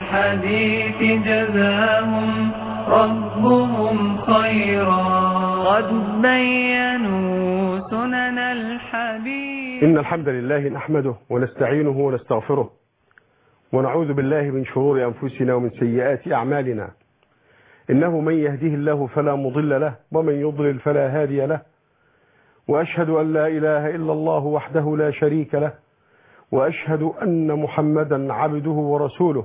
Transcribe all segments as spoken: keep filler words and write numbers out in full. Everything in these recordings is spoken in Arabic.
الحديث جزاهم ربهم خيرا قد بينوا سنن الحديث. إن الحمد لله نحمده ونستعينه ونستغفره ونعوذ بالله من شرور أنفسنا ومن سيئات أعمالنا. إنه من يهده الله فلا مضل له ومن يضلل فلا هادي له، وأشهد أن لا إله إلا الله وحده لا شريك له، وأشهد أن محمدا عبده ورسوله.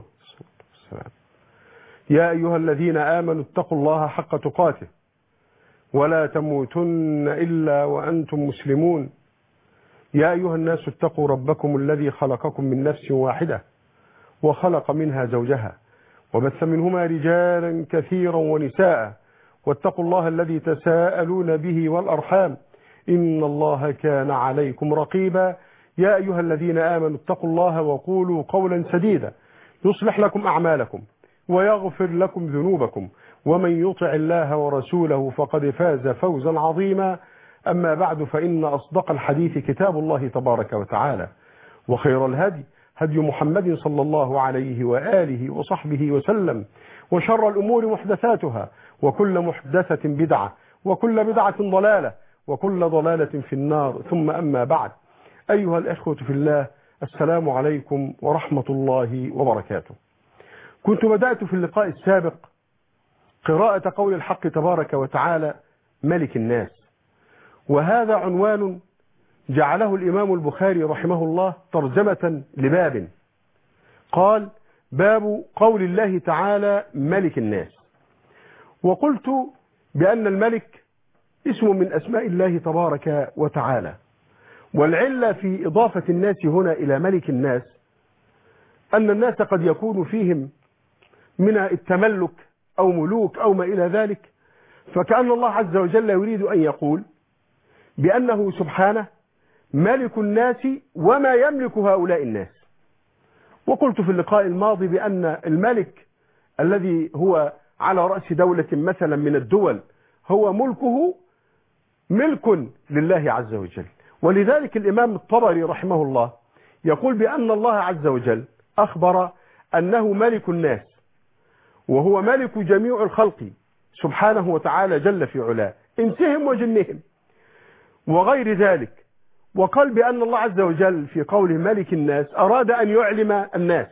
يا أيها الذين آمنوا اتقوا الله حق تقاته ولا تموتن إلا وأنتم مسلمون. يا أيها الناس اتقوا ربكم الذي خلقكم من نفس واحدة وخلق منها زوجها وبث منهما رجالا كثيرا ونساء، واتقوا الله الذي تساءلون به والأرحام إن الله كان عليكم رقيبا. يا أيها الذين آمنوا اتقوا الله وقولوا قولا سديدا يصلح لكم أعمالكم ويغفر لكم ذنوبكم، ومن يطع الله ورسوله فقد فاز فوزا عظيما. أما بعد، فإن أصدق الحديث كتاب الله تبارك وتعالى، وخير الهدي هدي محمد صلى الله عليه وآله وصحبه وسلم، وشر الأمور محدثاتها، وكل محدثة بدعة، وكل بدعة ضلالة، وكل ضلالة في النار. ثم أما بعد، أيها الأخوة في الله، السلام عليكم ورحمة الله وبركاته. كنت بدأت في اللقاء السابق قراءة قول الحق تبارك وتعالى ملك الناس، وهذا عنوان جعله الإمام البخاري رحمه الله ترجمة لباب، قال: باب قول الله تعالى ملك الناس. وقلت بأن الملك اسم من أسماء الله تبارك وتعالى، والعلة في إضافة الناس هنا إلى ملك الناس أن الناس قد يكون فيهم من التملك أو ملوك أو ما إلى ذلك، فكأن الله عز وجل يريد أن يقول بأنه سبحانه ملك الناس وما يملك هؤلاء الناس. وقلت في اللقاء الماضي بأن الملك الذي هو على رأس دولة مثلا من الدول هو ملكه ملك لله عز وجل، ولذلك الإمام الطبري رحمه الله يقول بأن الله عز وجل أخبر أنه ملك الناس، وهو ملك جميع الخلق سبحانه وتعالى جل في علاه، إنسهم وجنهم وغير ذلك. وقال بأن الله عز وجل في قوله ملك الناس أراد أن يعلم الناس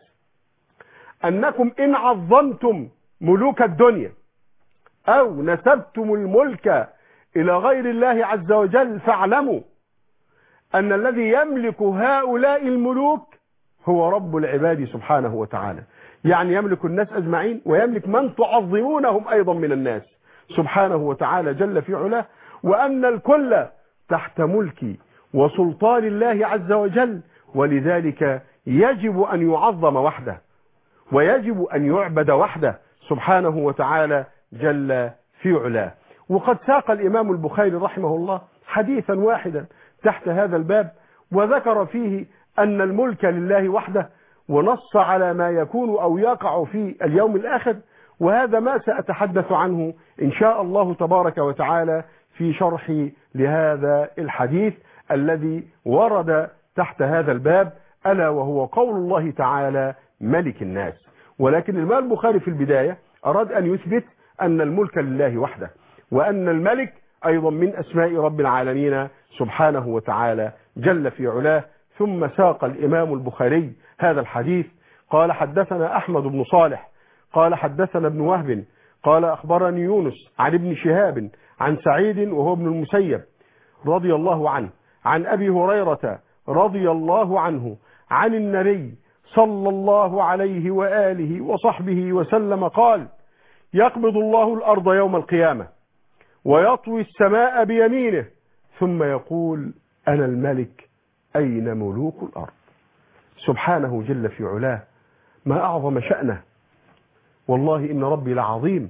أنكم إن عظمتم ملوك الدنيا أو نسبتم الملك إلى غير الله عز وجل فاعلموا أن الذي يملك هؤلاء الملوك هو رب العباد سبحانه وتعالى، يعني يملك الناس أجمعين ويملك من تعظمونهم أيضا من الناس سبحانه وتعالى جل في علاه، وأن الكل تحت ملك وسلطان الله عز وجل، ولذلك يجب أن يعظم وحده ويجب أن يعبد وحده سبحانه وتعالى جل في علاه. وقد ساق الإمام البخاري رحمه الله حديثا واحدا تحت هذا الباب، وذكر فيه أن الملك لله وحده، ونص على ما يكون أو يقع في اليوم الآخر، وهذا ما سأتحدث عنه إن شاء الله تبارك وتعالى في شرحي لهذا الحديث الذي ورد تحت هذا الباب، ألا وهو قول الله تعالى ملك الناس. ولكن الإمام البخاري في البداية أراد أن يثبت أن الملك لله وحده، وأن الملك أيضا من أسماء رب العالمين سبحانه وتعالى جل في علاه. ثم ساق الإمام البخاري هذا الحديث قال: حدثنا أحمد بن صالح قال حدثنا ابن وهب قال أخبرني يونس عن ابن شهاب عن سعيد وهو ابن المسيب رضي الله عنه عن أبي هريرة رضي الله عنه عن النبي صلى الله عليه وآله وصحبه وسلم قال: يقبض الله الأرض يوم القيامة ويطوي السماء بيمينه ثم يقول: أنا الملك أين ملوك الأرض. سبحانه جل في علاه، ما أعظم شأنه، والله إن ربي لعظيم.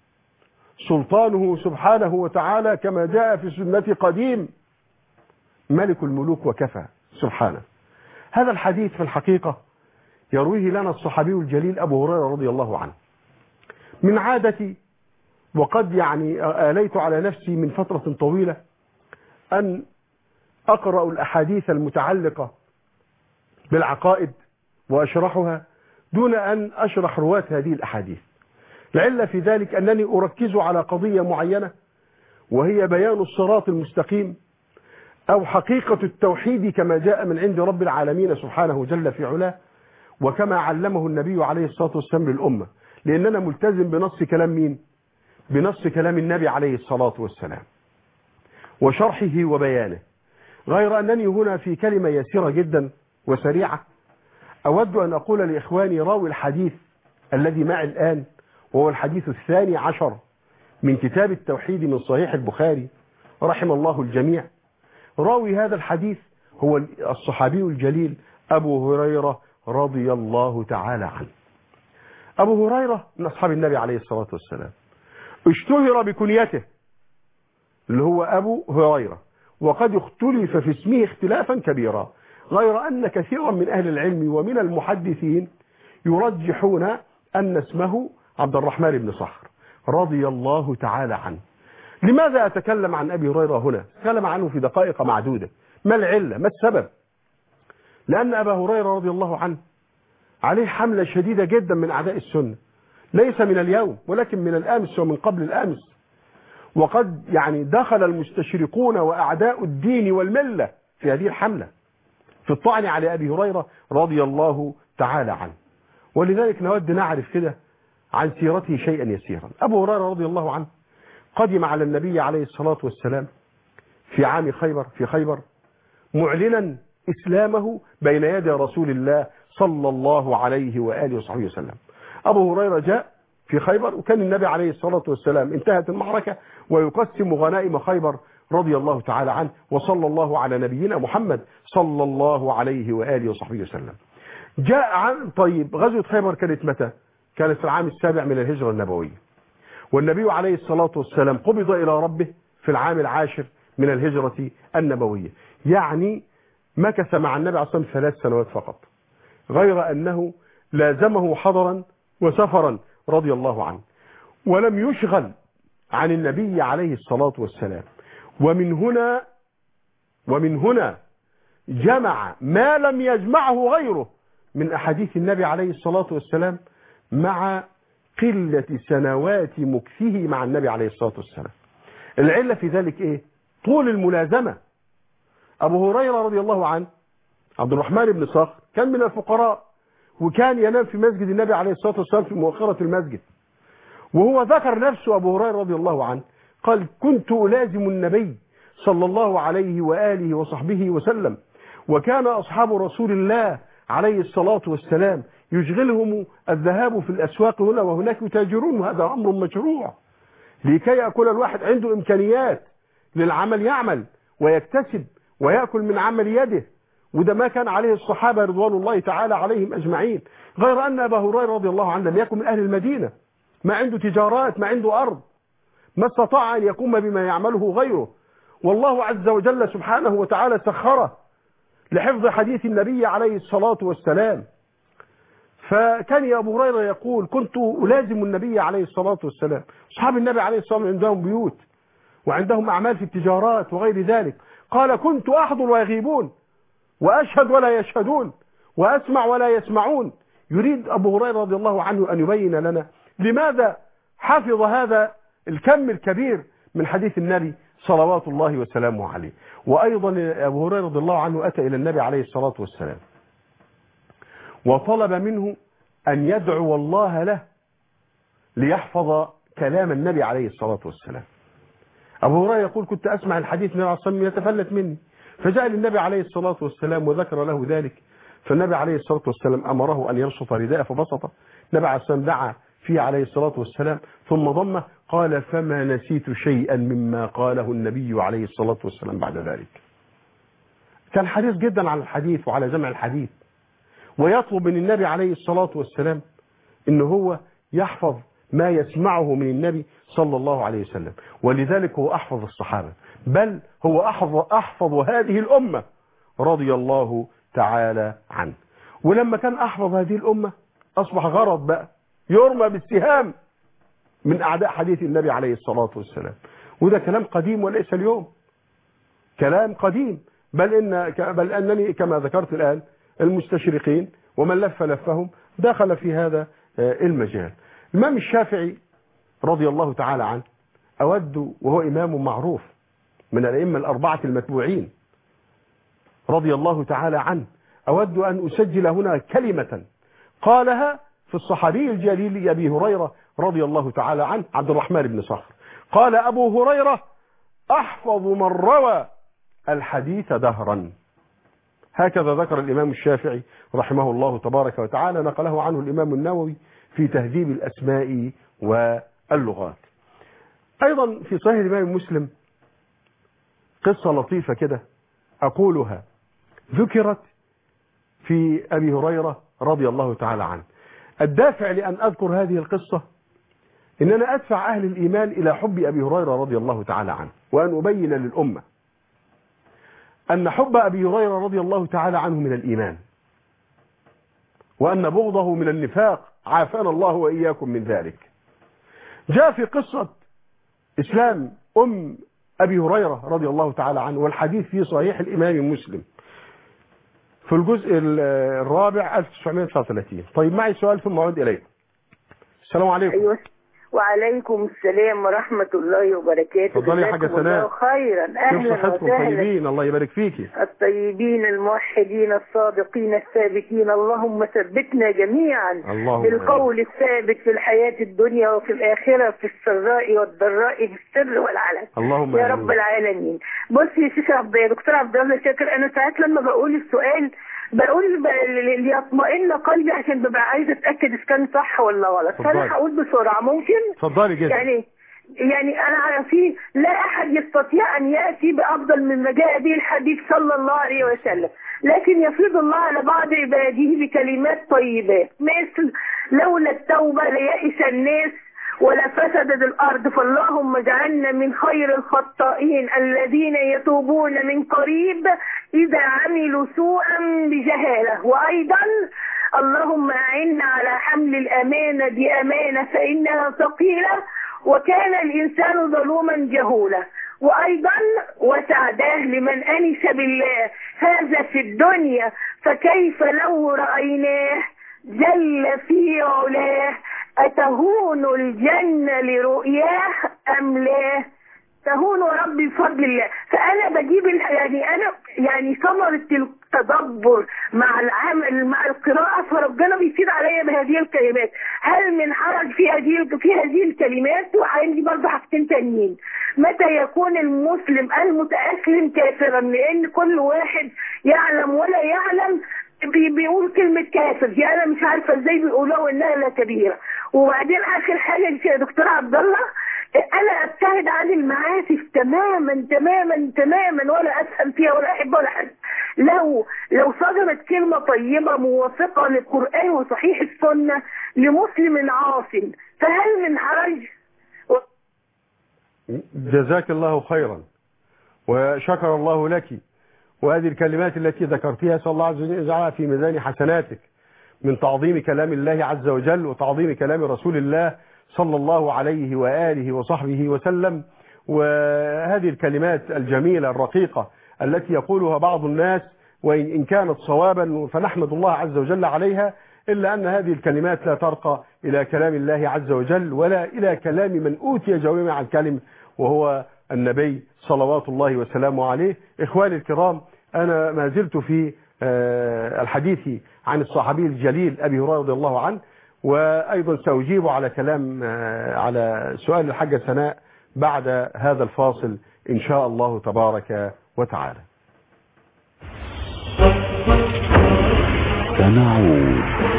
سلطانه سبحانه وتعالى كما جاء في سنة قديم ملك الملوك وكفى سبحانه. هذا الحديث في الحقيقة يرويه لنا الصحابي الجليل أبو هريرة رضي الله عنه. من عادتي وقد يعني آليت على نفسي من فترة طويلة أن أقرأ الأحاديث المتعلقة بالعقائد وأشرحها، دون أن أشرح رواة هذه الأحاديث. العلة في ذلك أنني أركز على قضية معينة، وهي بيان الصراط المستقيم أو حقيقة التوحيد كما جاء من عند رب العالمين سبحانه جل في علاه، وكما علمه النبي عليه الصلاة والسلام للأمة، لأننا ملتزم بنص كلام مين؟ بنص كلام النبي عليه الصلاة والسلام وشرحه وبيانه. غير أنني هنا في كلمة يسيرة جدا وسريعة أود أن أقول لإخواني راوي الحديث الذي معي الآن، وهو الحديث الثاني عشر من كتاب التوحيد من صحيح البخاري رحم الله الجميع. راوي هذا الحديث هو الصحابي الجليل أبو هريرة رضي الله تعالى عنه. أبو هريرة من أصحاب النبي عليه الصلاة والسلام، اشتهر بكنيته اللي هو أبو هريرة، وقد اختلف في اسمه اختلافا كبيرا، غير أن كثيرا من أهل العلم ومن المحدثين يرجحون أن اسمه عبد الرحمن بن صخر رضي الله تعالى عنه. لماذا أتكلم عن أبي هريرة هنا؟ أتكلم عنه في دقائق معدودة. ما العلة؟ ما السبب؟ لأن أبا هريرة رضي الله عنه عليه حملة شديدة جدا من أعداء السنة، ليس من اليوم ولكن من الأمس ومن قبل الأمس، وقد يعني دخل المستشرقون وأعداء الدين والملة في هذه الحملة في الطعن على أبي هريرة رضي الله تعالى عنه. ولذلك نود نعرف كده عن سيرته شيئا يسيرا. أبو هريرة رضي الله عنه قدم على النبي عليه الصلاة والسلام في عام خيبر في خيبر معلنا إسلامه بين يدي رسول الله صلى الله عليه وآله وصحبه وسلم. أبو هريرة جاء في خيبر، وكان النبي عليه الصلاة والسلام انتهت المعركة ويقسم غنائم خيبر رضي الله تعالى عنه، وصلى الله على نبينا محمد صلى الله عليه وآله وصحبه وسلم. جاء عن طيب غزوة خيبر كانت متى؟ كانت في العام السابع من الهجرة النبوية، والنبي عليه الصلاة والسلام قبض إلى ربه في العام العاشر من الهجرة النبوية، يعني مكث مع النبي عليه الصلاة والسلام ثلاث سنوات فقط، غير أنه لازمه حضرا وسفرا رضي الله عنه، ولم يشغل عن النبي عليه الصلاة والسلام. ومن هنا ومن هنا جمع ما لم يجمعه غيره من أحاديث النبي عليه الصلاة والسلام مع قلة سنوات مكثه مع النبي عليه الصلاة والسلام. العلة في ذلك إيه؟ طول الملازمة. أبو هريرة رضي الله عنه عبد الرحمن بن صخر كان من الفقراء، وكان ينام في مسجد النبي عليه الصلاة والسلام في مؤخرة المسجد، وهو ذكر نفسه أبو هريرة رضي الله عنه قال: كنت ألازم النبي صلى الله عليه وآله وصحبه وسلم، وكان أصحاب رسول الله عليه الصلاة والسلام يشغلهم الذهاب في الأسواق هنا وهناك يتاجرون، وهذا أمر مشروع لكي يأكل الواحد عنده إمكانيات للعمل يعمل ويكتسب ويأكل من عمل يده، وده ما كان عليه الصحابة رضوان الله تعالى عليهم أجمعين. غير أن أبا هريرة رضي الله عنه لم يكن من أهل المدينة، ما عنده تجارات، ما عنده أرض، ما استطاع أن يقوم بما يعمله غيره، والله عز وجل سبحانه وتعالى سخره لحفظ حديث النبي عليه الصلاة والسلام. فكان يا أبو هريرة يقول: كنت ألازم النبي عليه الصلاة والسلام. أصحاب النبي عليه الصلاة والسلام عندهم بيوت وعندهم أعمال في التجارات وغير ذلك. قال: كنت أحضر ويغيبون، وأشهد ولا يشهدون، وأسمع ولا يسمعون. يريد أبو هريرة رضي الله عنه أن يبين لنا لماذا حفظ هذا الكم الكبير من حديث النبي صلوات الله وسلامه عليه. وأيضا أبو هريرة رضي الله عنه أتى إلى النبي عليه الصلاة والسلام وطلب منه أن يدعو الله له ليحفظ كلام النبي عليه الصلاة والسلام. أبو هريرة يقول: كنت أسمع الحديث من النبي عليه الصلاة والسلام يتفلت مني، فجاء للنبي عليه الصلاة والسلام وذكر له ذلك، فالنبي عليه الصلاة والسلام أمره أن يبسط رداءه فبسطه. النبي عليه الصلاة والسلام دعا فيه عليه الصلاة والسلام ثم ضمه، قال: فما نسيت شيئا مما قاله النبي عليه الصلاة والسلام بعد ذلك. كان حريص جدا على الحديث وعلى جمع الحديث، ويطلب من النبي عليه الصلاة والسلام إن هو يحفظ ما يسمعه من النبي صلى الله عليه وسلم. ولذلك هو أحفظ الصحابة، بل هو أحفظ, أحفظ هذه الأمة رضي الله تعالى عنه. ولما كان أحفظ هذه الأمة أصبح غرض بقى يرمى بالسهام من أعداء حديث النبي عليه الصلاة والسلام. وده كلام قديم وليس اليوم، كلام قديم، بل, إن بل أنني كما ذكرت الآن المستشرقين ومن لف لفهم دخل في هذا المجال. الإمام الشافعي رضي الله تعالى عنه أود، وهو إمام معروف من الأئمة الأربعة المتبوعين رضي الله تعالى عنه، أود أن أسجل هنا كلمة قالها في الصحابي الجليل أبي هريرة رضي الله تعالى عنه، عبد الرحمن بن صخر. قال أبو هريرة: أحفظ من روى الحديث دهرا. هكذا ذكر الإمام الشافعي رحمه الله تبارك وتعالى، نقله عنه الإمام النووي في تهذيب الأسماء واللغات. أيضا في صحيح الإمام مسلم قصة لطيفة كده أقولها، ذكرت في أبي هريرة رضي الله تعالى عنه. الدافع لأن أذكر هذه القصة إن أنا أدفع أهل الإيمان إلى حب أبي هريرة رضي الله تعالى عنه، وأن أبين للأمة أن حب أبي هريرة رضي الله تعالى عنه من الإيمان، وأن بغضه من النفاق، عافانا الله وإياكم من ذلك. جاء في قصة إسلام أم أبي هريرة رضي الله تعالى عنه، والحديث في صحيح الإمام مسلم في الجزء الرابع ألف وتسعمائة وتسعة وثلاثين. طيب معي سؤال ثم أعود إليه. السلام عليكم. أيوة. وعليكم السلام ورحمة الله وبركاته. تفضلي يا حاجة سناء. خيرا. أهلا وسهلا. طيبين، الله يبارك فيكي. الطيبين الموحدين الصادقين الثابتين، اللهم ثبتنا جميعا اللهم بالقول الثابت في الحياة الدنيا وفي الآخرة، في السراء والضراء، في السر والعلن، اللهم يا رب العالمين. بص يا شيخ عبد يا دكتور عبد الله شاكر، أنا ساعات لما بقول السؤال بقول ليطمئن قلبي عشان ببقى عايزه اتاكد اذا كان صح ولا غلط، فانا هقول بسرعه ممكن؟ اتفضلي جدا. يعني يعني انا في لا احد يستطيع ان ياتي بافضل مما جاء به الحديث صلى الله عليه وسلم، لكن يفيض الله على بعض عباده بكلمات طيبات، مثل لولا التوبه ليئس الناس ولا فسدت الأرض، فاللهم اجعلنا من خير الخطائين الذين يتوبون من قريب إذا عملوا سوءا بجهالة. وأيضا اللهم أعنا على حمل الأمانة بأمانة فإنها ثقيلة وكان الإنسان ظلوما جهولا. وأيضا وسعداه لمن أنس بالله هذا في الدنيا، فكيف لو رأيناه جل في علاه، أتهون الجنة لرؤياه أم لا؟ تهون ربي بفضل الله. فأنا بجيب يعني أنا يعني ثمرة التدبر مع العمل مع القراءة، فربنا بيفيد عليا بهذه الكلمات. هل من حرج في هذه في هذه الكلمات؟ وعندي برضه حاجتين تانيين. متى يكون المسلم المتأسلم كافرا؟ لأن كل واحد يعلم ولا يعلم بيقول كلمة كافر دي، أنا مش عارفة إزاي بيقولوا إنها لا كبيرة. وبعدين آخر حاجة يا دكتور عبد الله، أنا أبتعد عن المعازف تماما تماما تماما، ولا أفهم فيها ولا أحب ولا حاجة. لو لو صدرت كلمة طيبة موافقة للقرآن وصحيح السنة لمسلم عاصم فهل من حرج؟ جزاك الله خيرا وشكر الله لك. وهذه الكلمات التي ذكرتها صلى الله عز وجل يجعلها في ميزان حسناتك من تعظيم كلام الله عز وجل وتعظيم كلام رسول الله صلى الله عليه وآله وصحبه وسلم. وهذه الكلمات الجميلة الرقيقة التي يقولها بعض الناس وإن كانت صوابا فنحمد الله عز وجل عليها، إلا أن هذه الكلمات لا ترقى إلى كلام الله عز وجل ولا إلى كلام من أوتي جوامع الكلم وهو النبي صلوات الله وسلامه عليه. إخواني الكرام، أنا ما زلت في الحديث عن الصحابي الجليل أبي هريرة رضي الله عنه، وأيضا سأجيب على كلام على سؤال الحاجة سناء بعد هذا الفاصل إن شاء الله تبارك وتعالى. سنعود.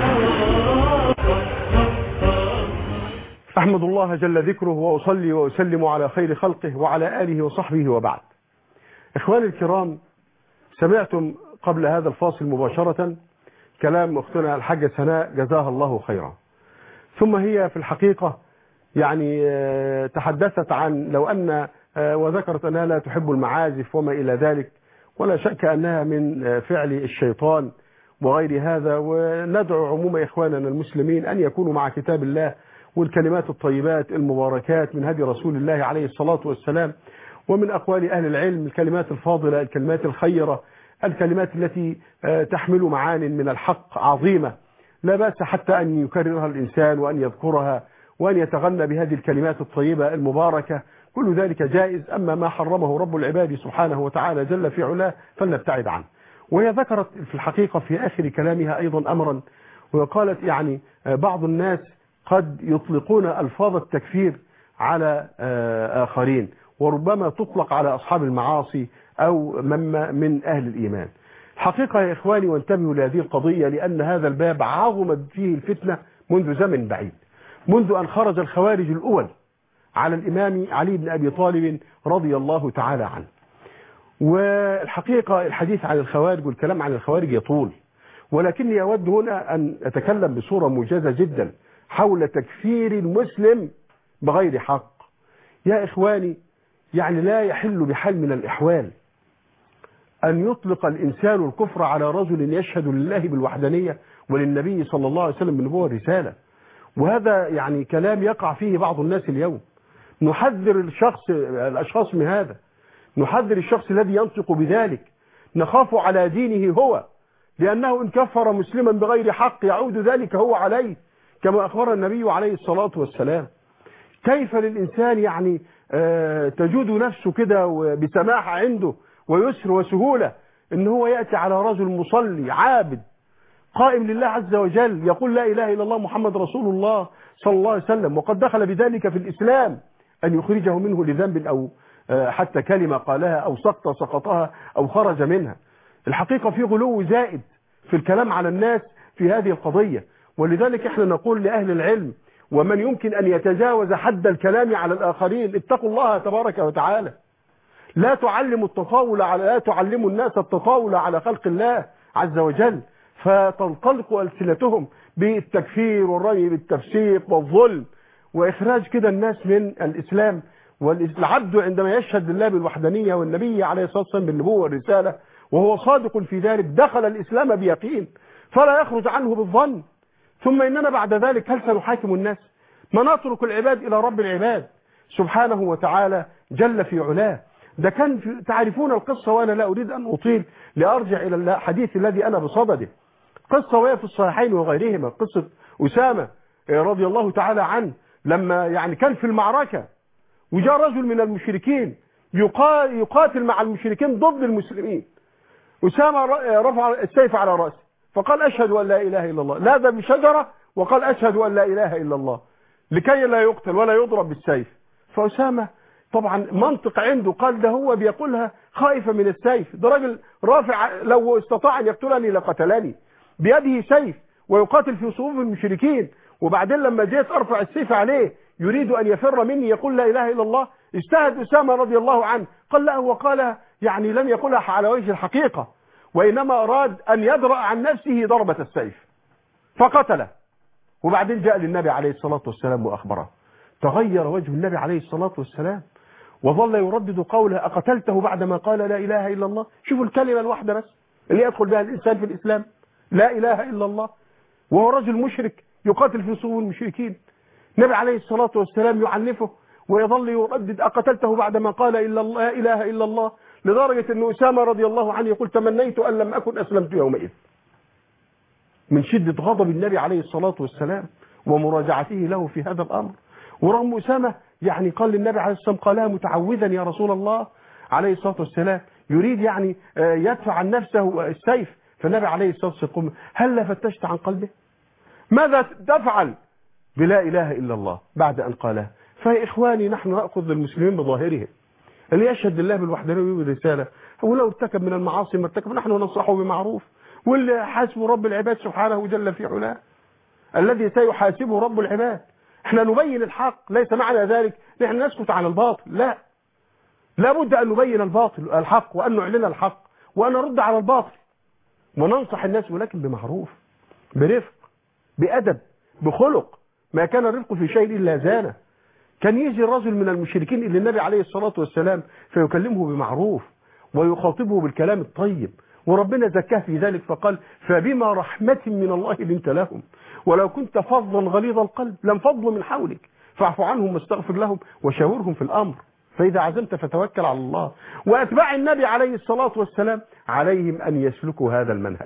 أحمد الله جل ذكره وأصلي وأسلم على خير خلقه وعلى آله وصحبه وبعد. إخواني الكرام، سمعتم قبل هذا الفاصل مباشرة كلام أختنا الحاجة سناء جزاها الله خيرا، ثم هي في الحقيقة يعني تحدثت عن لو أن وذكرت أنها لا تحب المعازف وما إلى ذلك، ولا شك أنها من فعل الشيطان وغير هذا. وندعو عموم إخواننا المسلمين أن يكونوا مع كتاب الله والكلمات الطيبات المباركات من هدي رسول الله عليه الصلاة والسلام، ومن أقوال أهل العلم الكلمات الفاضلة الكلمات الخيرة الكلمات التي تحمل معان من الحق عظيمة. لا بأس حتى أن يكررها الإنسان وأن يذكرها وأن يتغنى بهذه الكلمات الطيبة المباركة، كل ذلك جائز. أما ما حرمه رب العباد سبحانه وتعالى جل في علاه فلنبتعد عنه. وهي ذكرت في الحقيقة في آخر كلامها أيضا أمرا، وقالت يعني بعض الناس قد يطلقون ألفاظ التكفير على آخرين، وربما تطلق على أصحاب المعاصي أو من من أهل الإيمان. الحقيقة يا إخواني، وانتبهوا لهذه القضية، لأن هذا الباب عظمت فيه الفتنة منذ زمن بعيد، منذ أن خرج الخوارج الأول على الإمام علي بن أبي طالب رضي الله تعالى عنه. والحقيقة الحديث عن الخوارج والكلام عن الخوارج يطول، ولكني أود هنا أن أتكلم بصورة موجزة جدا حول تكفير المسلم بغير حق. يا إخواني، يعني لا يحل بحال من الإحوال أن يطلق الإنسان الكفر على رجل يشهد لله بالوحدانية وللنبي صلى الله عليه وسلم بالنبوة والرسالة. وهذا يعني كلام يقع فيه بعض الناس اليوم. نحذر الشخص الأشخاص من هذا، نحذر الشخص الذي ينطق بذلك، نخاف على دينه هو، لأنه إن كفر مسلما بغير حق يعود ذلك هو عليه، كما أخبر النبي عليه الصلاة والسلام. كيف للإنسان يعني آه تجود نفسه كده بسماحة عنده ويسر وسهولة إن هو يأتي على رجل مصلي عابد قائم لله عز وجل يقول لا إله إلا الله محمد رسول الله صلى الله عليه وسلم، وقد دخل بذلك في الإسلام، أن يخرجه منه لذنب أو آه حتى كلمة قالها أو سقط سقطها أو خرج منها. الحقيقة في غلو زائد في الكلام على الناس في هذه القضية، ولذلك احنا نقول لأهل العلم ومن يمكن أن يتجاوز حد الكلام على الآخرين اتقوا الله تبارك وتعالى. لا تعلموا التطاول على لا تعلموا الناس التطاول على خلق الله عز وجل، فتنطلق ألسنتهم بالتكفير والرمي بالتفسيق والظلم وإخراج كده الناس من الإسلام. والعبد عندما يشهد لله بالوحدانية والنبي عليه الصلاة والسلام بالنبوة والرسالة وهو صادق في ذلك دخل الإسلام بيقين فلا يخرج عنه بالظن. ثم إننا بعد ذلك هل سنحاكم الناس؟ ما نترك العباد إلى رب العباد سبحانه وتعالى جل في علاه. ده كان في تعرفون القصة، وأنا لا أريد أن أطيل لأرجع إلى الحديث الذي أنا بصدده. قصة وهي في الصحيحين وغيرهما، قصة أسامة رضي الله تعالى عنه لما يعني كان في المعركة وجاء رجل من المشركين يقاتل مع المشركين ضد المسلمين. أسامة رفع السيف على رأسه فقال أشهد أن لا إله إلا الله، لاذ بشجرة وقال أشهد أن لا إله إلا الله لكي لا يقتل ولا يضرب بالسيف. فأسامة طبعا منطق عنده قال ده هو بيقولها خائفا من السيف، ده راجل رافع لو استطاع أن يقتلني لقتلني، بيده سيف ويقاتل في صفوف المشركين، وبعدين لما جيت أرفع السيف عليه يريد أن يفر مني يقول لا إله إلا الله. اجتهد أسامة رضي الله عنه قال لا، هو قال يعني لم يقولها على وجه الحقيقة، وإنما أراد أن يدرأ عن نفسه ضربة السيف فقتله. وبعدين جاء للنبي عليه الصلاة والسلام وأخبره، تغير وجه النبي عليه الصلاة والسلام وظل يردد قوله أقتلته بعدما قال لا إله إلا الله. شوفوا الكلمة الواحدة بس اللي يدخل بها الإنسان في الإسلام، لا إله إلا الله، وهو رجل مشرك يقاتل في صفوف المشركين. النبي عليه الصلاة والسلام يعنفه ويظل يردد أقتلته بعدما قال إلا الله لا إله إلا الله، لدرجة أن أسامة رضي الله عنه يقول تمنيت أن لم أكن أسلمت يومئذ، من شدة غضب النبي عليه الصلاة والسلام ومراجعته له في هذا الأمر. ورغم أسامة يعني قال للنبي عليه الصلاة والسلام قالها متعوذا يا رسول الله عليه الصلاة والسلام، يريد يعني يدفع عن نفسه السيف. فالنبي عليه الصلاة والسلام هل فتشت عن قلبه؟ ماذا تفعل بلا إله إلا الله بعد أن قالها؟ فيا إخواني نحن نأخذ المسلمين بظاهرهم، اللي يشهد لله بالوحدانية والرسالة ولو ارتكب من المعاصي ما ارتكب نحن ننصحه بمعروف، واللي حاسبه رب العباد سبحانه جل في علاه الذي سيحاسبه رب العباد. احنا نبين الحق، ليس معنى ذلك نحن نسكت عن الباطل، لا، لابد أن نبين الباطل الحق وأن نعلن الحق وأن نرد على الباطل وننصح الناس، ولكن بمعروف برفق بأدب بخلق. ما كان الرفق في شيء إلا زانه. كان يجي الرجل من المشركين إلى النبي عليه الصلاة والسلام فيكلمه بمعروف ويخاطبه بالكلام الطيب، وربنا زكاه في ذلك فقال فبما رحمة من الله لنت لهم ولو كنت فظا غليظ القلب لانفضوا من حولك فاعف عنهم واستغفر لهم وشاورهم في الأمر فإذا عزمت فتوكل على الله. وأتباع النبي عليه الصلاة والسلام عليهم أن يسلكوا هذا المنهج،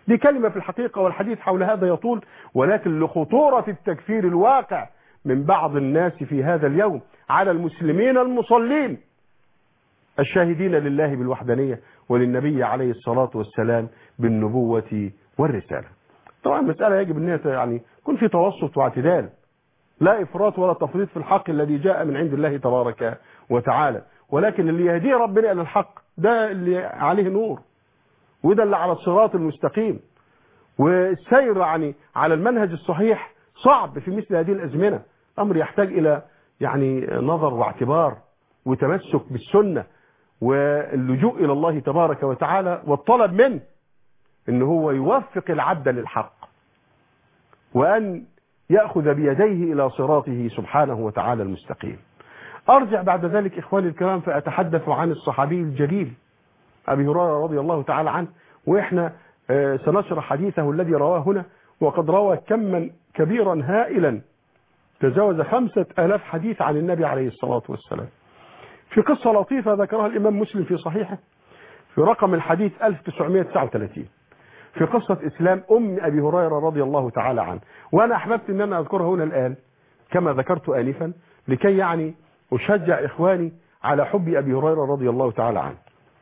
دي كلمة في الحقيقة، والحديث حول هذا يطول، ولكن لخطورة التكفير الواقع من بعض الناس في هذا اليوم على المسلمين المصلين الشاهدين لله بالوحدانية وللنبي عليه الصلاة والسلام بالنبوة والرسالة. طبعا مسألة يجب أن يعني يكون في توسط واعتدال، لا إفراط ولا تفريط في الحق الذي جاء من عند الله تبارك وتعالى، ولكن اللي يهديه ربنا إلى الحق ده اللي عليه نور، وده اللي على الصراط المستقيم. والسير يعني على المنهج الصحيح صعب في مثل هذه الأزمنة، أمر يحتاج إلى يعني نظر واعتبار وتمسك بالسنة واللجوء إلى الله تبارك وتعالى والطلب منه إن هو يوفق العبد للحق وأن يأخذ بيديه إلى صراطه سبحانه وتعالى المستقيم. أرجع بعد ذلك إخواني الكرام فأتحدث عن الصحابي الجليل أبي هريرة رضي الله تعالى عنه، وإحنا سنشرح حديثه الذي رواه هنا، وقد روى كما كبيرا هائلا تجاوز خمسة آلاف حديث عن النبي عليه الصلاة والسلام. في قصة لطيفة ذكرها الإمام مسلم في صحيحه في رقم الحديث ألف وتسعمائة وتسعة وثلاثين في قصة إسلام أم أبي هريرة رضي الله تعالى عنه، وأنا أحببت أن أنا أذكرها هنا الآن كما ذكرت آنفا لكي يعني أشجع إخواني على حب أبي هريرة رضي الله تعالى عنه.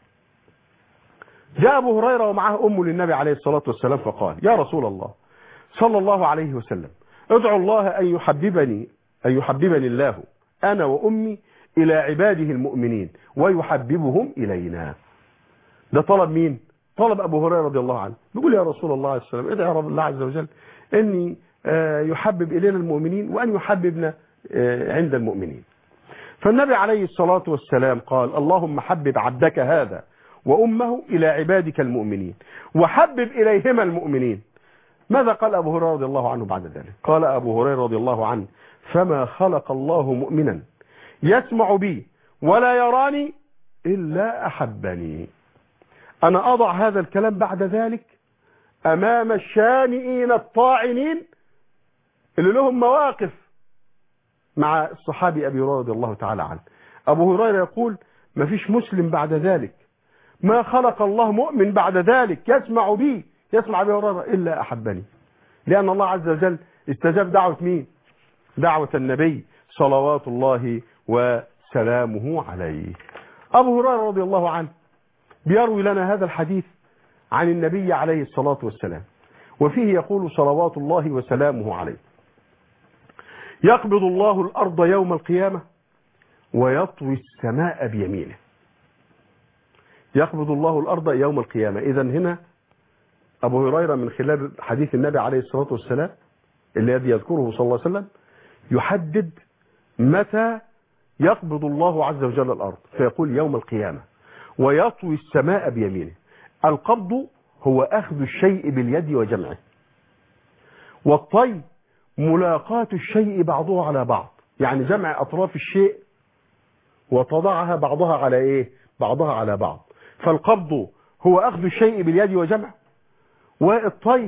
جاء أبو هريرة ومعه أمه للنبي عليه الصلاة والسلام فقال: يا رسول الله صلى الله عليه وسلم، ادعو الله أن يحببني أن يحببني الله أنا وأمي إلى عباده المؤمنين ويحببهم إلينا. ده طلب مين؟ طلب أبو هريرة رضي الله عنه، بيقول: يا رسول الله عليه السلام ادعي رب الله عز وجل أني يحبب إلينا المؤمنين وأن يحببنا عند المؤمنين. فالنبي عليه الصلاة والسلام قال: اللهم حبب عبدك هذا وأمه إلى عبادك المؤمنين وحبب إليهما المؤمنين. ماذا قال أبو هريرة رضي الله عنه بعد ذلك؟ قال أبو هريرة رضي الله عنه: فما خلق الله مؤمنا يسمع بي ولا يراني إلا أحبني. أنا أضع هذا الكلام بعد ذلك أمام الشانئين الطاعنين اللي لهم مواقف مع الصحابي أبي هريرة رضي الله تعالى عنه. أبو هريرة يقول: ما فيش مسلم بعد ذلك، ما خلق الله مؤمن بعد ذلك يسمع بي يسمع أبي هريرة إلا أحبني، لأن الله عز وجل استجاب دعوة مين؟ دعوة النبي صلوات الله وسلامه عليه. أبو هريرة رضي الله عنه بيروي لنا هذا الحديث عن النبي عليه الصلاة والسلام، وفيه يقول صلوات الله وسلامه عليه: يقبض الله الأرض يوم القيامة ويطوي السماء بيمينه. يقبض الله الأرض يوم القيامة. إذن هنا أبو هريرة من خلال حديث النبي عليه الصلاة والسلام الذي يذكره صلى الله عليه وسلم يحدد متى يقبض الله عز وجل الأرض، فيقول يوم القيامة ويطوي السماء بيمينه. القبض هو أخذ الشيء باليد وجمعه، والطي ملاقاة الشيء بعضه على بعض، يعني جمع أطراف الشيء وتضعها بعضها على إيه؟ بعضها على بعض. فالقبض هو أخذ الشيء باليد وجمعه، والطي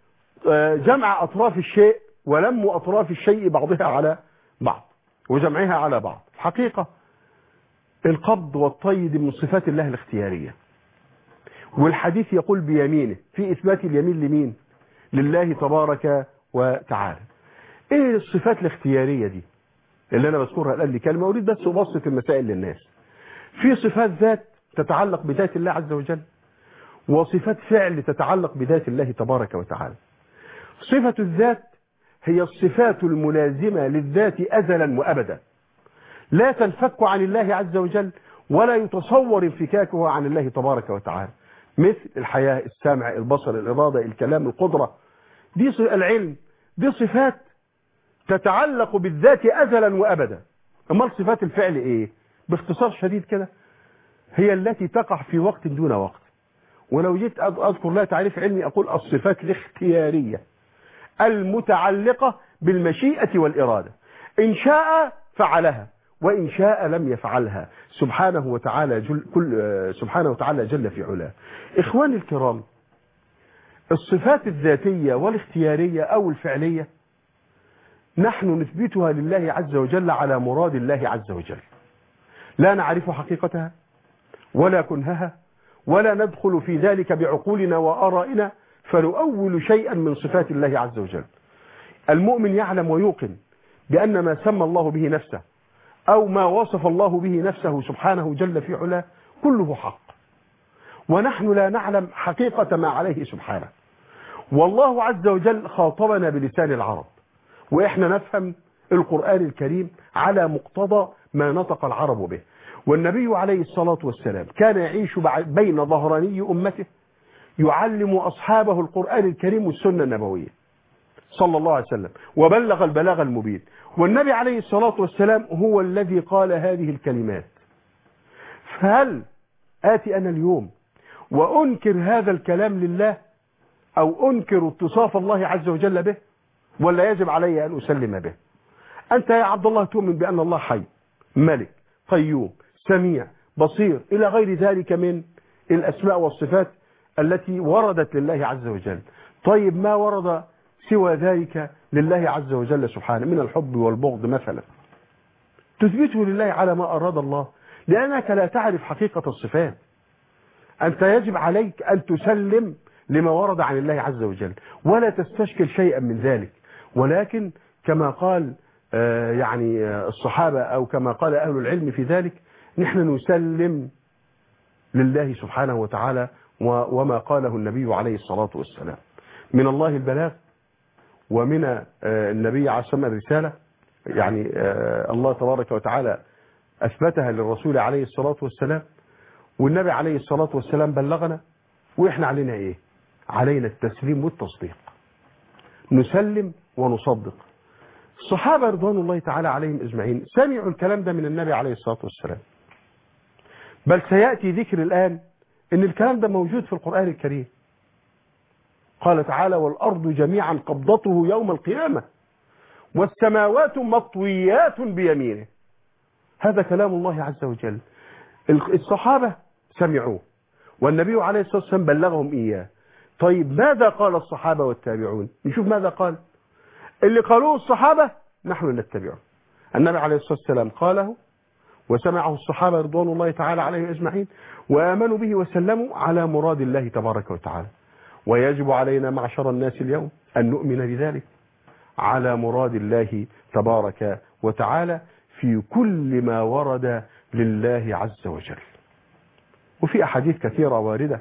جمع أطراف الشيء ولم أطراف الشيء بعضها على بعض وجمعها على بعض. حقيقة القبض والطي دي من صفات الله الاختيارية، والحديث يقول بيمينه في إثبات اليمين لمين؟ لله تبارك وتعالى. ايه الصفات الاختيارية دي اللي انا بذكرها الان لكلمة اريد بس ابسط المسائل للناس؟ في صفات ذات تتعلق بذات الله عز وجل، وصفات فعل تتعلق بذات الله تبارك وتعالى. صفة الذات هي الصفات الملازمة للذات أزلا وأبدا، لا تنفك عن الله عز وجل ولا يتصور انفكاكها عن الله تبارك وتعالى، مثل الحياة، السمع، البصر، الإرادة، الكلام، القدرة. دي العلم، دي صفات تتعلق بالذات أزلا وأبدا. أما صفات الفعل إيه؟ باختصار شديد كده هي التي تقع في وقت دون وقت. ولو جيت أذكر لها تعريف علمي أقول الصفات الاختيارية المتعلقة بالمشيئة والإرادة، إن شاء فعلها وإن شاء لم يفعلها سبحانه وتعالى جل كل سبحانه وتعالى جل في علاه. إخواني الكرام، الصفات الذاتية والاختيارية أو الفعلية نحن نثبتها لله عز وجل على مراد الله عز وجل، لا نعرف حقيقتها ولا كنهها ولا ندخل في ذلك بعقولنا وآرائنا، فنؤول شيئا من صفات الله عز وجل. المؤمن يعلم ويوقن بأن ما سمى الله به نفسه أو ما وصف الله به نفسه سبحانه جل في علاه كله حق، ونحن لا نعلم حقيقة ما عليه سبحانه. والله عز وجل خاطبنا بلسان العرب، وإحنا نفهم القرآن الكريم على مقتضى ما نطق العرب به. والنبي عليه الصلاة والسلام كان يعيش بين ظهراني أمته يعلم أصحابه القرآن الكريم والسنة النبوية صلى الله عليه وسلم، وبلغ البلاغ المبين. والنبي عليه الصلاة والسلام هو الذي قال هذه الكلمات. فهل آتي أنا اليوم وأنكر هذا الكلام لله أو أنكر اتصاف الله عز وجل به، ولا يجب علي أن أسلم به؟ أنت يا عبد الله تؤمن بأن الله حي، ملك، قيوم، سميع، بصير، إلى غير ذلك من الأسماء والصفات التي وردت لله عز وجل. طيب ما ورد سوى ذلك لله عز وجل سبحانه من الحب والبغض مثلا، تثبته لله على ما أراد الله، لأنك لا تعرف حقيقة الصفات. أنت يجب عليك أن تسلم لما ورد عن الله عز وجل ولا تستشكل شيئا من ذلك. ولكن كما قال يعني الصحابة أو كما قال أهل العلم في ذلك، نحن نسلم لله سبحانه وتعالى وما قاله النبي عليه الصلاة والسلام. من الله البلاغ، ومن النبي عليه الصلاة والسلام الرسالة، يعني الله تبارك وتعالى أثبتها للرسول عليه الصلاة والسلام، والنبي عليه الصلاة والسلام بلغنا، وإحنا علينا إيه؟ علينا التسليم والتصديق، نسلم ونصدق. الصحابة رضوان الله تعالى عليهم أجمعين سمعوا الكلام ده من النبي عليه الصلاة والسلام، بل سيأتي ذكر الآن إن الكلام ده موجود في القرآن الكريم. قال تعالى: والأرض جميعا قبضته يوم القيامة والسماوات مطويات بيمينه. هذا كلام الله عز وجل. الصحابة سمعوه والنبي عليه الصلاة والسلام بلغهم إياه. طيب ماذا قال الصحابة والتابعون؟ نشوف ماذا قال. اللي قالوه الصحابة نحن نتبعه. النبي عليه الصلاة والسلام قاله وسمعه الصحابة رضوان الله تعالى عليهم أجمعين وآمنوا به وسلموا على مراد الله تبارك وتعالى. ويجب علينا معشر الناس اليوم أن نؤمن بذلك على مراد الله تبارك وتعالى في كل ما ورد لله عز وجل. وفي أحاديث كثيرة واردة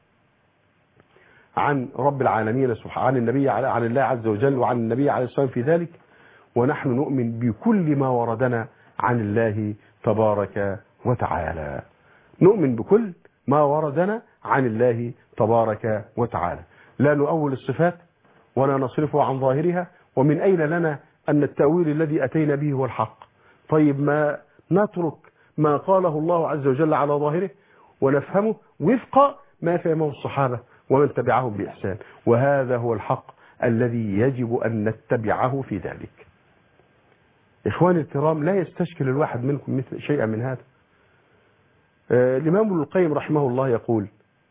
عن رب العالمين سبحانه، عن النبي عن الله عز وجل وعن النبي عليه الصلاة والسلام في ذلك، ونحن نؤمن بكل ما وردنا عن الله تبارك وتعالى. نؤمن بكل ما وردنا عن الله تبارك وتعالى، لا نؤول الصفات ولا نصرفها عن ظاهرها. ومن أين لنا أن التأويل الذي أتينا به هو الحق؟ طيب ما نترك ما قاله الله عز وجل على ظاهره ونفهمه وفق ما فهمه الصحابة ومن تبعهم بإحسان، وهذا هو الحق الذي يجب أن نتبعه في ذلك. إخواني الكرام، لا يستشكل الواحد منكم مثل شيئا من هذا. آه الإمام ابن القيم رحمه الله يقول: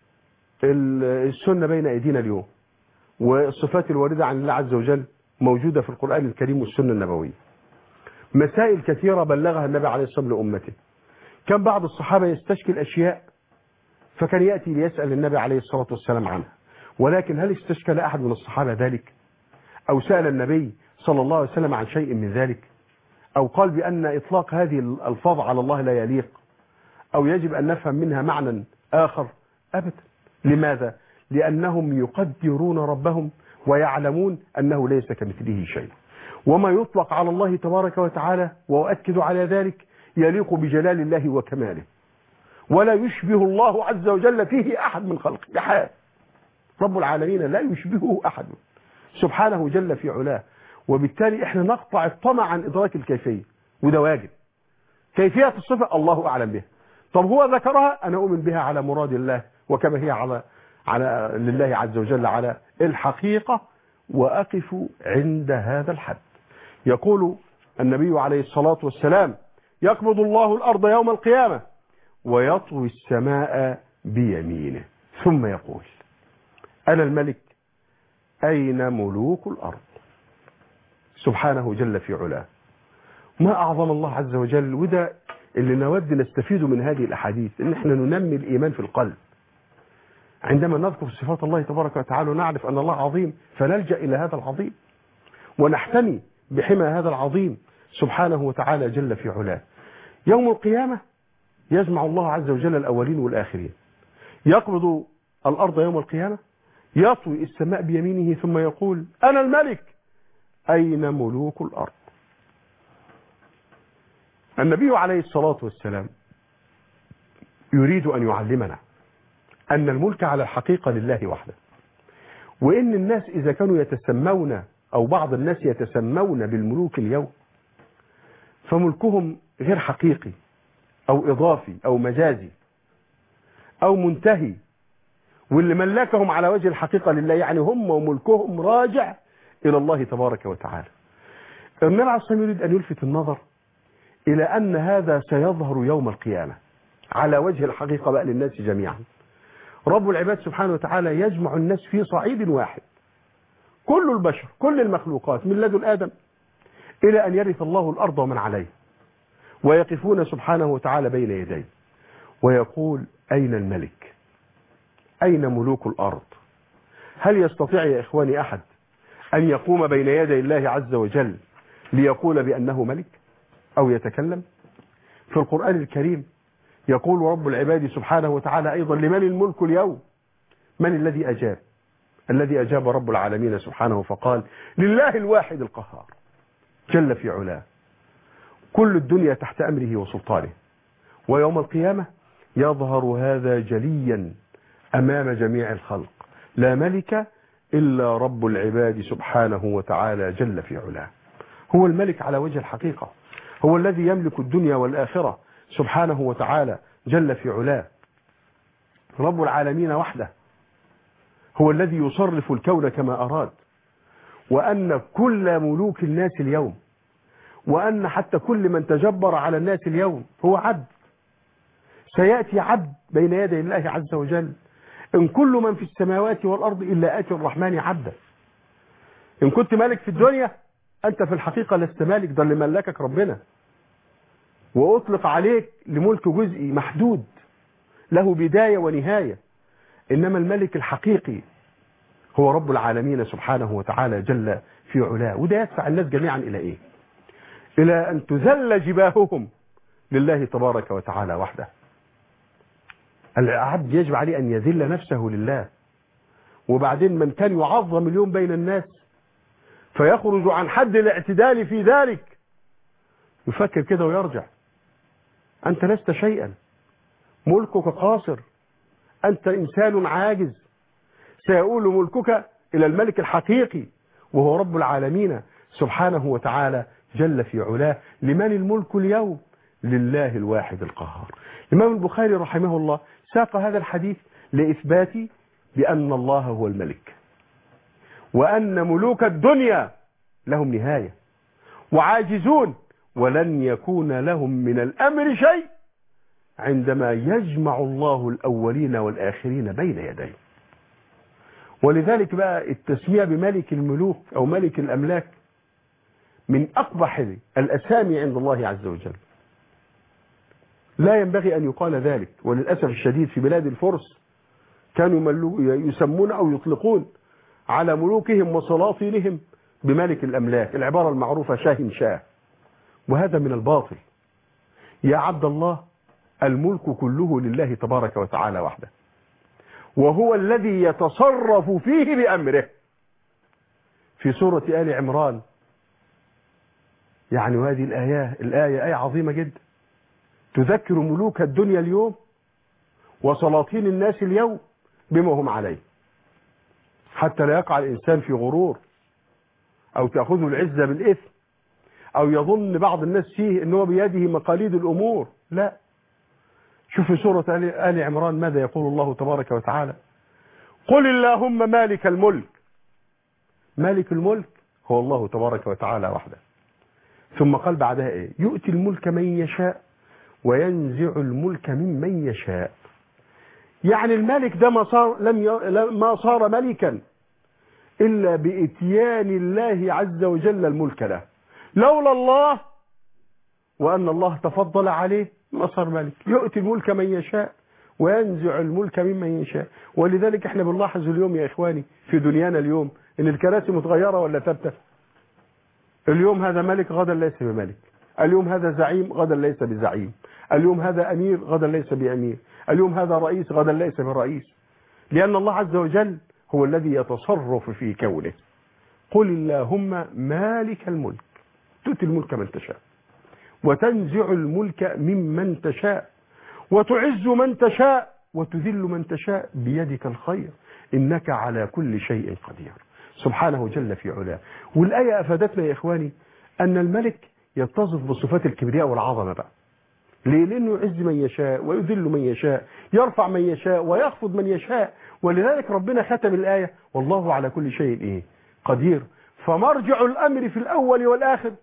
السنة بين أيدينا اليوم، والصفات الواردة عن الله عز وجل موجودة في القرآن الكريم والسنة النبوية. مسائل كثيرة بلغها النبي عليه الصلاة والسلام لأمته. كان بعض الصحابة يستشكل أشياء فكان يأتي ليسأل النبي عليه الصلاة والسلام عنها، ولكن هل استشكل أحد من الصحابة ذلك أو سأل النبي صلى الله عليه وسلم عن شيء من ذلك أو قال بأن إطلاق هذه الألفاظ على الله لا يليق أو يجب أن نفهم منها معنى آخر؟ أبدا. لماذا؟ لأنهم يقدرون ربهم ويعلمون أنه ليس كمثله شيء، وما يطلق على الله تبارك وتعالى وأؤكد على ذلك يليق بجلال الله وكماله، ولا يشبه الله عز وجل فيه أحد من خلقه بحال. رب العالمين لا يشبهه أحد سبحانه جل في علاه، وبالتالي احنا نقطع الطمع عن إدراك الكيفية، وده واجب. كيفية الصفة الله أعلم بها. طب هو ذكرها، أنا أؤمن بها على مراد الله وكما هي على على لله عز وجل على الحقيقة، وأقف عند هذا الحد. يقول النبي عليه الصلاة والسلام: يقبض الله الأرض يوم القيامة ويطوي السماء بيمينه ثم يقول: أنا الملك أين ملوك الأرض؟ سبحانه جل في علاه. ما أعظم الله عز وجل. وده اللي نود نستفيد من هذه الأحاديث، إن احنا ننمي الإيمان في القلب. عندما نذكر صفات الله تبارك وتعالى ونعرف أن الله عظيم فنلجأ إلى هذا العظيم ونحتمي بحمى هذا العظيم سبحانه وتعالى جل في علاه. يوم القيامة يجمع الله عز وجل الأولين والآخرين، يقبض الأرض يوم القيامة، يطوي السماء بيمينه ثم يقول أنا الملك أين ملوك الأرض. النبي عليه الصلاة والسلام يريد أن يعلمنا أن الملك على الحقيقة لله وحده، وإن الناس إذا كانوا يتسمون أو بعض الناس يتسمون بالملوك اليوم فملكهم غير حقيقي أو إضافي أو مجازي أو منتهي، واللي ملكهم على وجه الحقيقة لله يعني هم وملكهم راجع إلى الله تبارك وتعالى. النبي عليه الصلاة والسلام يريد أن يلفت النظر إلى أن هذا سيظهر يوم القيامة على وجه الحقيقة بقى للناس جميعا. رب العباد سبحانه وتعالى يجمع الناس في صعيد واحد، كل البشر كل المخلوقات من لدن آدم إلى أن يرث الله الأرض ومن عليه، ويقفون سبحانه وتعالى بين يديه ويقول أين الملك أين ملوك الأرض. هل يستطيع يا إخواني أحد أن يقوم بين يدي الله عز وجل ليقول بأنه ملك أو يتكلم؟ في القرآن الكريم يقول رب العباد سبحانه وتعالى أيضا لمن الملك اليوم. من الذي أجاب؟ الذي أجاب رب العالمين سبحانه فقال لله الواحد القهار جل في علاه، كل الدنيا تحت أمره وسلطانه. ويوم القيامة يظهر هذا جليا أمام جميع الخلق، لا ملك إلا رب العباد سبحانه وتعالى جل في علاه. هو الملك على وجه الحقيقة، هو الذي يملك الدنيا والآخرة سبحانه وتعالى جل في علاه. رب العالمين وحده هو الذي يصرف الكون كما أراد، وأن كل ملوك الناس اليوم وأن حتى كل من تجبر على الناس اليوم هو عبد. سيأتي عبد بين يدي الله عز وجل، إن كل من في السماوات والأرض إلا آتي الرحمن عبدا. إن كنت مالك في الدنيا أنت في الحقيقة لست مالك، ده اللي ملكك ربنا، وأطلق عليك لملك جزئي محدود له بداية ونهاية. إنما الملك الحقيقي هو رب العالمين سبحانه وتعالى جل في علاه. وده يدفع الناس جميعا إلى إيه؟ إلى أن تذل جباههم لله تبارك وتعالى وحده. العبد يجب عليه أن يذل نفسه لله، وبعدين من كان يعظم اليوم بين الناس فيخرج عن حد الاعتدال في ذلك يفكر كده ويرجع. أنت لست شيئا، ملكك قاصر، أنت إنسان عاجز. سيؤول ملكك إلى الملك الحقيقي وهو رب العالمين سبحانه وتعالى جل في علاه. لمن الملك اليوم؟ لله الواحد القهار. الإمام البخاري رحمه الله ساق هذا الحديث لإثبات بأن الله هو الملك، وأن ملوك الدنيا لهم نهاية وعاجزون، ولن يكون لهم من الأمر شيء عندما يجمع الله الأولين والآخرين بين يديه. ولذلك بقى التسمية بملك الملوك أو ملك الأملاك من أقبح الأسامي عند الله عز وجل. لا ينبغي أن يقال ذلك، وللأسف الشديد في بلاد الفرس كانوا يسمون أو يطلقون على ملوكهم وسلاطينهم بملك الأملاك، العبارة المعروفة شاه شاه، وهذا من الباطل. يا عبد الله، الملك كله لله تبارك وتعالى وحده، وهو الذي يتصرف فيه بأمره. في سورة آل عمران، يعني هذه الآية الآية آية عظيمة جدا تذكر ملوك الدنيا اليوم وسلاطين الناس اليوم بما هم عليه، حتى لا يقع الإنسان في غرور أو تأخذه العزة بالإثم أو يظن بعض الناس فيه أنه بيده مقاليد الأمور. لا، شوف في سورة آل عمران ماذا يقول الله تبارك وتعالى: قل اللهم مالك الملك. مالك الملك هو الله تبارك وتعالى وحده. ثم قال بعدها إيه؟ يؤتي الملك من يشاء وينزع الملك ممن يشاء. يعني الملك ده ما صار لم ي... ما صار ملكا إلا بإتيان الله عز وجل الملك له. لولا الله وأن الله تفضل عليه ما صار ملك. يؤتي الملك من يشاء وينزع الملك ممن يشاء. ولذلك احنا بنلاحظ اليوم يا إخواني في دنيانا اليوم إن الكراسي متغيرة ولا ثابتة. اليوم هذا ملك غدا ليس بملك، اليوم هذا زعيم غدا ليس بزعيم، اليوم هذا أمير غدا ليس بأمير، اليوم هذا رئيس غدا ليس برئيس، لأن الله عز وجل هو الذي يتصرف في كونه. قل اللهم مالك الملك تؤتي الملك من تشاء وتنزع الملك ممن تشاء وتعز من تشاء وتذل من تشاء بيدك الخير إنك على كل شيء قدير سبحانه جل في علاه. والآية أفادتنا يا إخواني أن الملك يتصف بصفات الكبرياء والعظمة بقى. ليه؟ لأنه يعز من يشاء ويذل من يشاء، يرفع من يشاء ويخفض من يشاء. ولذلك ربنا ختم الآية والله على كل شيء إيه؟ قدير. فمرجع الأمر في الأول والآخر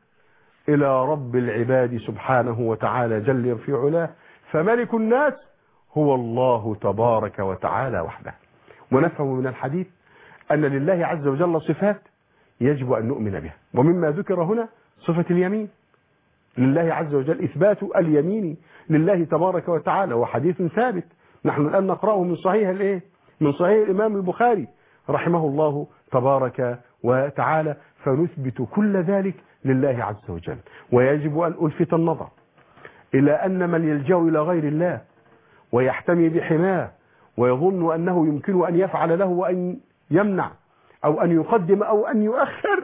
إلى رب العباد سبحانه وتعالى جل في علاه. فملك الناس هو الله تبارك وتعالى وحده. ونفهم من الحديث أن لله عز وجل صفات يجب أن نؤمن بها، ومما ذكر هنا صفة اليمين لله عز وجل، إثبات اليمين لله تبارك وتعالى، وحديث ثابت نحن الآن نقرأه من صحيح الإيه؟ من صحيح الإمام البخاري رحمه الله تبارك وتعالى. فنثبت كل ذلك لله عز وجل. ويجب أن ألفت النظر إلى أن من يلجأ إلى غير الله ويحتمي بحماه ويظن أنه يمكن أن يفعل له وأن يمنع أو أن يقدم أو أن يؤخر،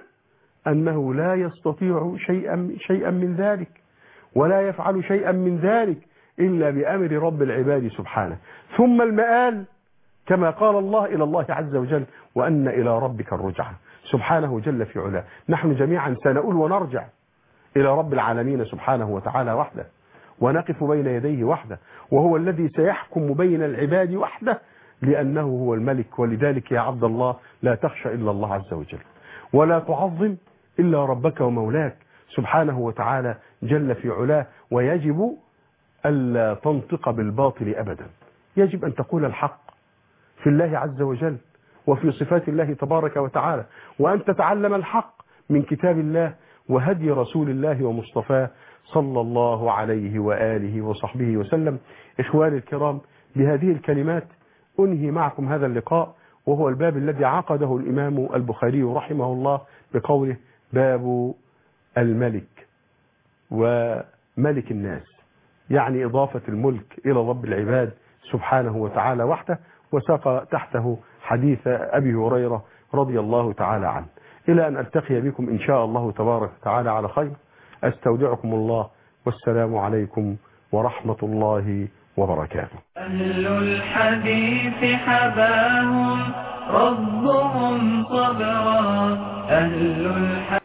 أنه لا يستطيع شيئا شيئا من ذلك ولا يفعل شيئا من ذلك إلا بأمر رب العباد سبحانه. ثم المآل كما قال الله إلى الله عز وجل وأن إلى ربك الرجعة سبحانه جل في علاه. نحن جميعا سنقول ونرجع إلى رب العالمين سبحانه وتعالى وحده، ونقف بين يديه وحده، وهو الذي سيحكم بين العباد وحده لأنه هو الملك. ولذلك يا عبد الله لا تخشى إلا الله عز وجل ولا تعظم إلا ربك ومولاك سبحانه وتعالى جل في علاه. ويجب ألا تنطق بالباطل أبدا، يجب أن تقول الحق في الله عز وجل وفي صفات الله تبارك وتعالى، وأن تتعلم الحق من كتاب الله وهدي رسول الله ومصطفاه صلى الله عليه وآله وصحبه وسلم. إخواني الكرام، بهذه الكلمات أنهي معكم هذا اللقاء، وهو الباب الذي عقده الإمام البخاري رحمه الله بقوله باب الملك وملك الناس، يعني إضافة الملك إلى رب العباد سبحانه وتعالى وحده، وساق تحته حديث أبي هريرة رضي الله تعالى عنه. إلى أن ألتقي بكم إن شاء الله تبارك وتعالى على خير، أستودعكم الله والسلام عليكم ورحمة الله وبركاته. أهل الحديث حباهم ربهم صبرا، أهل الحديث